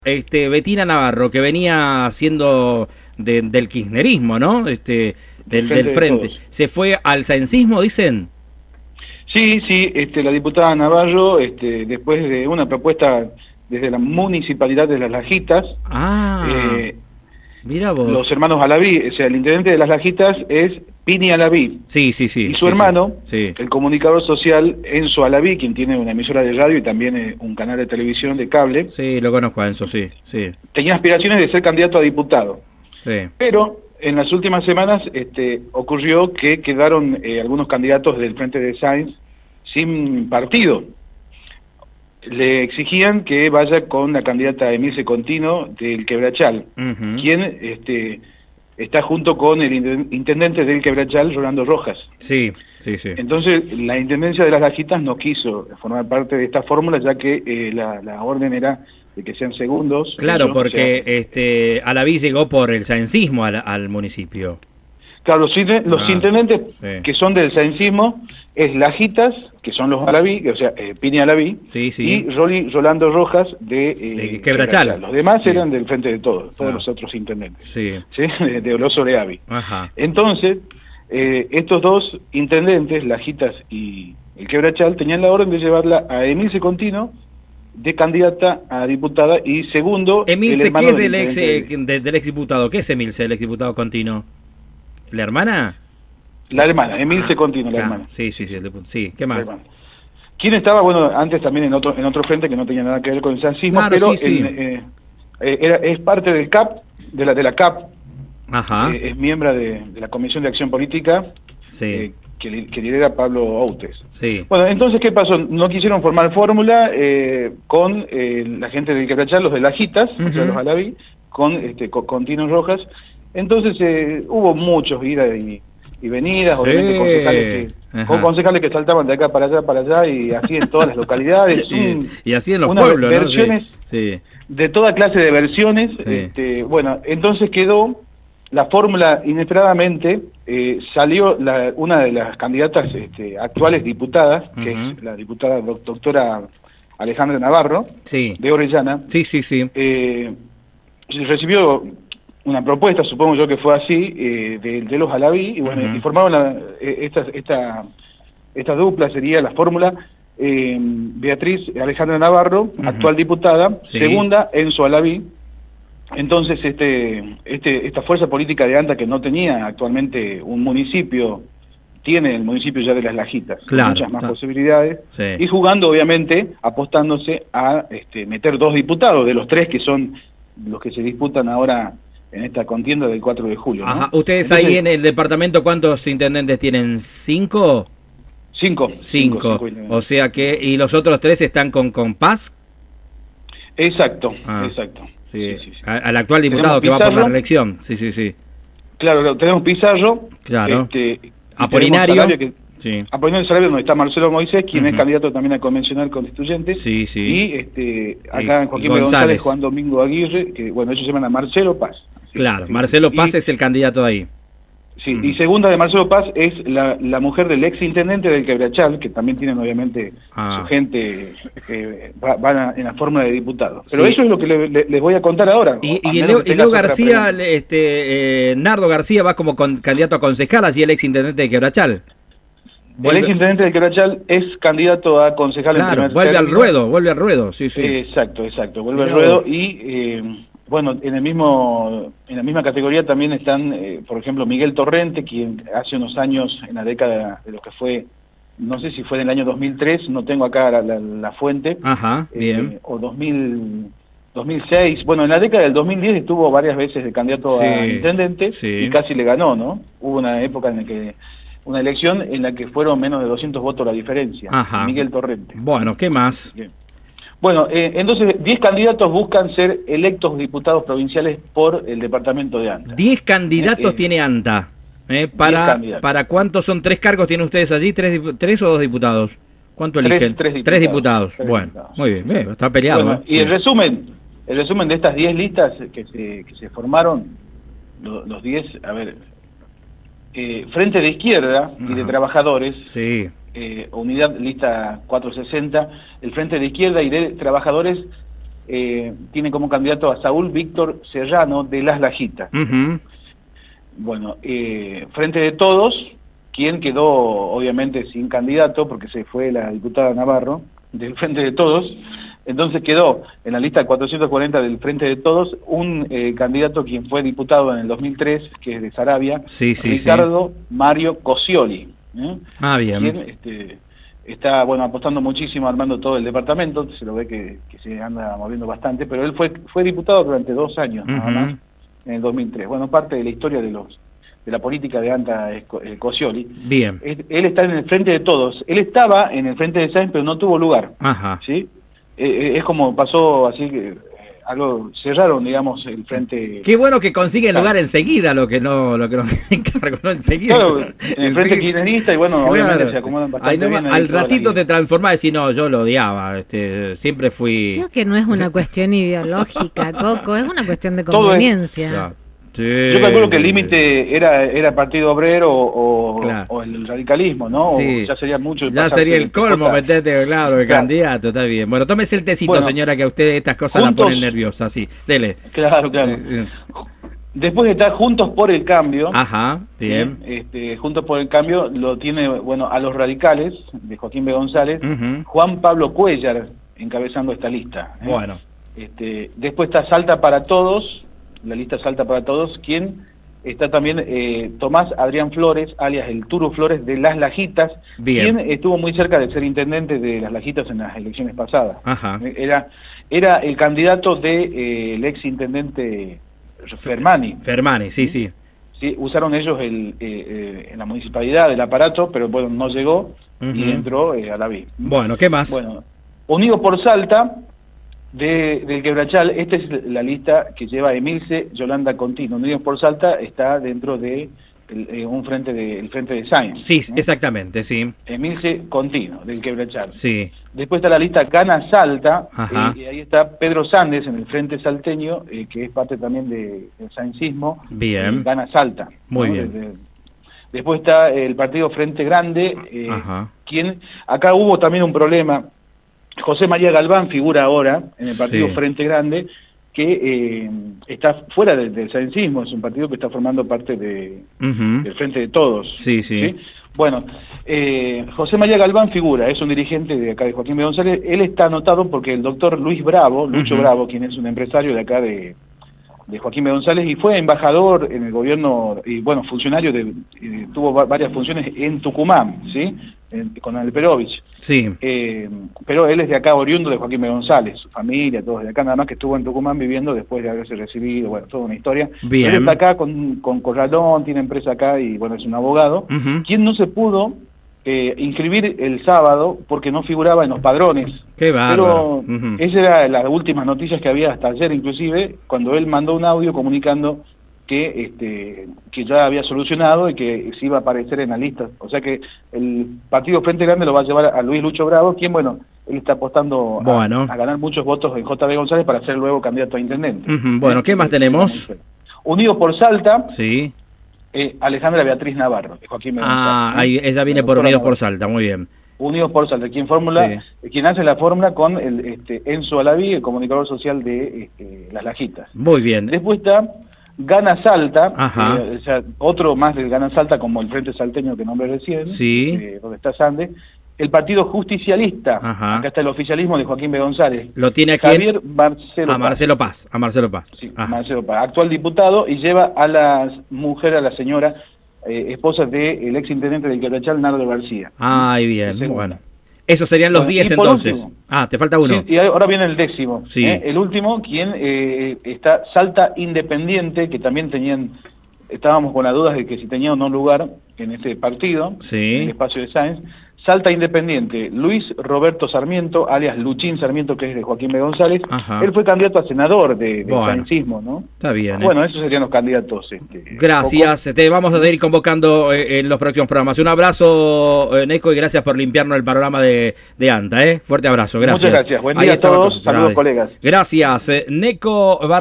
Betina Navarro, que venía siendo del kirchnerismo, ¿no? Del frente. ¿Se fue al saencismo, dicen? Sí, sí, la diputada Navarro, después de una propuesta desde la municipalidad de Las Lajitas, Mira vos. los hermanos Alaví, o sea, el intendente de Las Lajitas es Pini Alaví. Sí. Y su hermano, sí. el comunicador social Enzo Alaví, quien tiene una emisora de radio y también un canal de televisión de cable. Sí, lo conozco a Enzo, sí. Tenía aspiraciones de ser candidato a diputado. Sí. Pero en las últimas semanas ocurrió que quedaron algunos candidatos del Frente de Sáenz sin partido. Le exigían que vaya con la candidata Emilce Contino del Quebrachal, quien está junto con el intendente del Quebrachal, Rolando Rojas. Sí. Entonces, la Intendencia de Las Lajitas no quiso formar parte de esta fórmula, ya que la orden era de que sean segundos. Claro, porque Alaví llegó por el saencismo al municipio. Claro, los intendentes que son del saencismo es Lajitas, que son los Alaví, o sea, Pini Alaví, y Rolando Rojas de Quebrachal. Los demás eran del Frente de Todos los otros intendentes, de Oloso Leavi. Entonces, estos dos intendentes, Lajitas y el Quebrachal, tenían la orden de llevarla a Emilce Contino de candidata a diputada y segundo... Emilce, ¿qué es del ex diputado? ¿Qué es Emilce, el ex diputado Contino? ¿La hermana? La hermana, Emilce Contino, la hermana. Sí, ¿qué más? ¿Quién estaba? Bueno, antes también en otro frente que no tenía nada que ver con el saencismo, pero es parte del CAP, de la CAP. Es miembro de la Comisión de Acción Política, que lidera Pablo Outes. Bueno, entonces, ¿qué pasó? No quisieron formar fórmula con la gente del Quebrachal, los de Lajitas, o sea, los Alaví, con Tino Rojas. Entonces hubo muchos idas y venidas, obviamente concejales que saltaban de acá para allá, y así en todas las localidades. Y así en los pueblos, versiones, de toda clase de versiones. Bueno, entonces quedó la fórmula inesperadamente, salió una de las candidatas actuales diputadas, que es la diputada doctora Alejandra Navarro, de Orellana. Recibió una propuesta, supongo yo que fue así, de los Alaví, y bueno, y formaron esta dupla, sería la fórmula Beatriz Alejandra Navarro, actual diputada, segunda Enzo Alaví. Entonces esta fuerza política de ANTA, que no tenía actualmente un municipio, tiene el municipio ya de Las Lajitas, con muchas más posibilidades, y jugando obviamente, apostándose a meter 2 diputados, de los 3 que son los que se disputan ahora en esta contienda del 4 de julio. ¿No? ¿Ustedes entonces, ahí en el departamento cuántos intendentes tienen? ¿5? 5. 5. O sea que, ¿y los otros 3 están con Paz? Exacto. Sí. Al actual diputado que va por la reelección. Claro, tenemos Pizarro. Apolinario. Apolinario Sarabia, donde está Marcelo Moisés, quien es candidato también a convencional constituyente. Y acá Joaquín González, Juan Domingo Aguirre, que bueno, ellos se llaman a Marcelo Paz. Marcelo Paz es el candidato de ahí. Y segunda de Marcelo Paz es la mujer del ex intendente del Quebrachal, que también tienen obviamente su gente que van en la fórmula de diputados. Pero eso es lo que les voy a contar ahora. Y Leo García, Nardo García va como candidato a concejal, así el ex intendente de Quebrachal. El ex intendente de Quebrachal es candidato a concejal en primer vuelve al ruedo. Exacto, vuelve al ruedo y... bueno, en la misma categoría también están, por ejemplo, Miguel Torrente, quien hace unos años, en la década de lo que fue, no sé si fue en el año 2003, no tengo acá la fuente, o 2006, bueno, en la década del 2010 estuvo varias veces de candidato a intendente y casi le ganó, ¿no? Hubo una época en la que, una elección en la que fueron menos de 200 votos la diferencia, Miguel Torrente. Bueno, ¿qué más? Bueno, entonces 10 candidatos buscan ser electos diputados provinciales por el departamento de ANTA. 10 candidatos tiene ANTA. ¿Para cuántos son 3 cargos tienen ustedes allí? ¿3 o 2 diputados? ¿Cuánto eligen? 3 diputados. Bueno, muy bien, está peleado. Bueno, y el resumen de estas 10 listas que se formaron, los 10, a ver, Frente de Izquierda y de Trabajadores, Unidad Lista 460, el Frente de Izquierda y de Trabajadores tiene como candidato a Saúl Víctor Serrano de Las Lajitas. Bueno, Frente de Todos, quien quedó obviamente sin candidato porque se fue la diputada Navarro del Frente de Todos, entonces quedó en la lista 440 del Frente de Todos un candidato quien fue diputado en el 2003, que es de Saravia, Ricardo Mario Cosioli. Bien. Quien está apostando muchísimo, armando todo el departamento, se lo ve que se anda moviendo bastante, pero él fue diputado durante 2 años, nada más, en el 2003. Bueno, parte de la historia de la política de Anta Cosioli. Bien. Él está en el Frente de Todos. Él estaba en el Frente de Sáenz, pero no tuvo lugar. ¿Sí? Es como pasó así que algo cerraron, digamos, el frente. Qué bueno que consiguen lugar enseguida, lo que no encargo, no enseguida. Claro, en el frente kirchnerista, y bueno, obviamente se acomodan bastante bien. Al ratito te transformás y decís, no, yo lo odiaba, siempre fui. Creo que no es una cuestión ideológica, Coco, es una cuestión de conveniencia. Claro. Sí, yo calculo que el límite era Partido Obrero o el radicalismo, ¿no? Sí. O ya sería mucho. Ya sería el colmo meterte, claro, el candidato, está bien. Bueno, tómese el tecito, señora, que a usted estas cosas la ponen nerviosa, sí, dele. Claro. Después está Juntos por el Cambio. Bien. Juntos por el Cambio lo tiene, a los radicales, de Joaquín B. González, Juan Pablo Cuellar encabezando esta lista. Bueno. Después está Salta para Todos, la lista Salta para Todos, quien está también Tomás Adrián Flores, alias el Turu Flores de Las Lajitas, quien estuvo muy cerca de ser intendente de Las Lajitas en las elecciones pasadas. Era el candidato del ex intendente Fermani. Sí. Sí, usaron ellos en la municipalidad el aparato, pero bueno, no llegó y entró a la BI. Bueno, ¿qué más? Bueno, Unidos por Salta, del Quebrachal, esta es la lista que lleva Emilce Yolanda Contino. Unidos por Salta está dentro de el frente de Sáenz. Sí, exactamente, sí. Emilce Contino, del Quebrachal. Sí. Después está la lista Gana Salta, y ahí está Pedro Sández en el Frente Salteño, que es parte también del saencismo. Bien. Gana Salta. Muy bien. Después está el partido Frente Grande, quien acá hubo también un problema. José María Galván figura ahora en el partido Frente Grande, que está fuera del saencismo, es un partido que está formando parte del Frente de Todos. Sí. Bueno, José María Galván figura, es un dirigente de acá de Joaquín B. González. Él está anotado porque el doctor Luis Bravo, Lucho Bravo, quien es un empresario de acá de Joaquín B. González, y fue embajador en el gobierno, y funcionario, tuvo varias funciones en Tucumán, ¿sí? Con Alperovich. Sí. Pero él es de acá, oriundo de Joaquín B. González, su familia, todos de acá, nada más que estuvo en Tucumán viviendo después de haberse recibido, toda una historia. Bien. Él está acá con Corralón, tiene empresa acá y es un abogado. ¿Quién no se pudo inscribir el sábado porque no figuraba en los padrones? Qué bárbaro. Pero esa era las últimas noticias que había hasta ayer, inclusive, cuando él mandó un audio comunicando que ya había solucionado y que se iba a aparecer en la lista. O sea que el partido Frente Grande lo va a llevar a Luis Lucho Bravo, quien, él está apostando a ganar muchos votos en JB González para ser luego candidato a intendente. Bueno, ¿qué más tenemos? Unidos por Salta. Sí. Alejandra Beatriz Navarro, de Joaquín B. González. Ahí ella viene por Unidos por Salta, muy bien. Unidos por Salta, quien hace la fórmula con Enzo Alaví, el comunicador social de Las Lajitas. Muy bien. Después está Gana Salta, o sea, otro más del Gana Salta, como el Frente Salteño que nombré recién, donde está Sande. El Partido Justicialista, acá está el oficialismo de Joaquín B. González. ¿Lo tiene aquí? Javier Marcelo Paz. Sí, Marcelo Paz, actual diputado, y lleva a la señora esposa del ex intendente del Quebrachal, Nardo García. Bien, bueno. Esos serían los 10 entonces. Último, te falta uno. Sí, y ahora viene el 10º. Sí. El último, quien está Salta Independiente, que también estábamos con las dudas de que si tenía o no lugar en este partido, en el espacio de Sáenz. Salta Independiente, Luis Roberto Sarmiento, alias Luchín Sarmiento, que es de Joaquín B. González. Él fue candidato a senador de saencismo, ¿no? Está bien. Bueno, esos serían los candidatos. Gracias, te vamos a seguir convocando en los próximos programas. Un abrazo, Neco, y gracias por limpiarnos el panorama de Anta. Fuerte abrazo, gracias. Muchas gracias, buen día a todos, saludos colegas. Gracias, Neco.